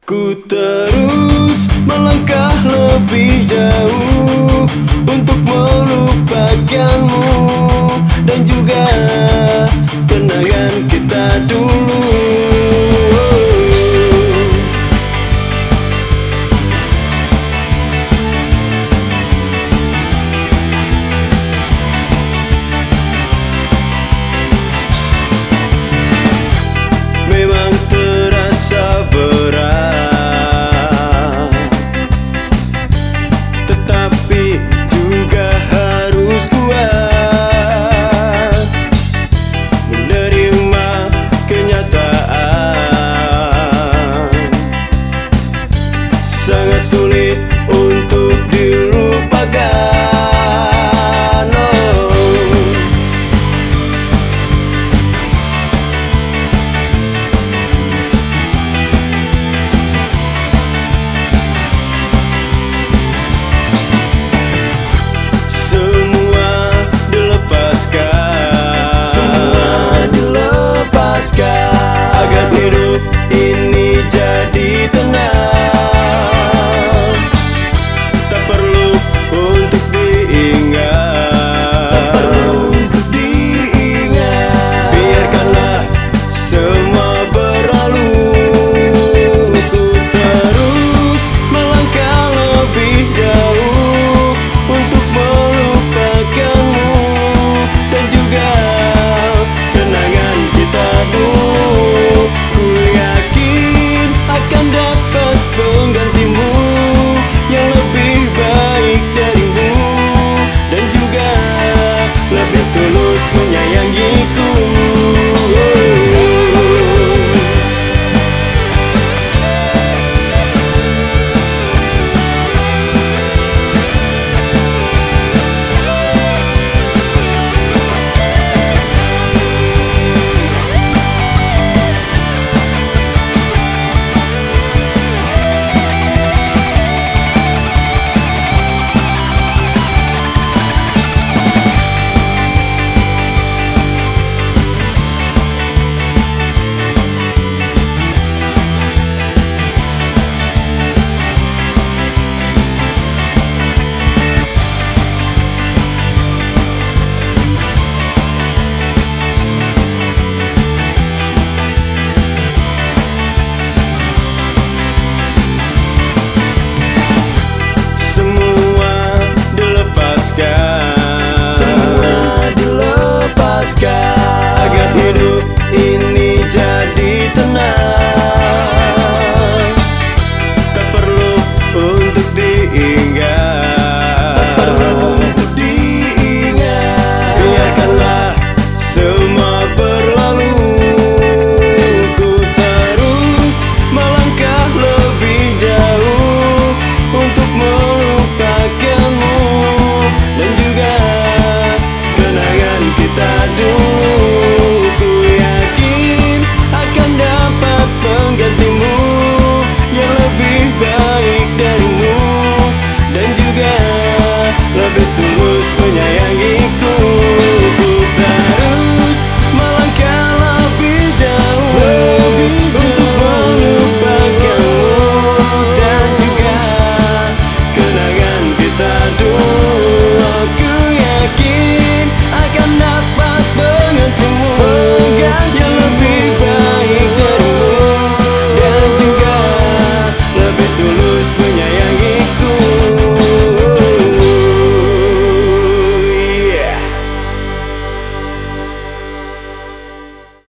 Ku terus melangkah lebih jauh untuk melupakanmu dan juga kenangan kita dulu. Memang terasa berat, tetapi juga harus kuat menerima kenyataan. Sangat sulit untuk dilupakan. Agar hidup ini jadi tenang, tak perlu untuk diingat, biarkanlah semua berlalu. Ku terus melangkah lebih jauh untuk melupakanmu dan juga kenangan kita dulu. Ku yakin akan dapat penggantimu yang lebih baik darimu dan juga lebih tulus menyayangiku. Semua dilepaskan.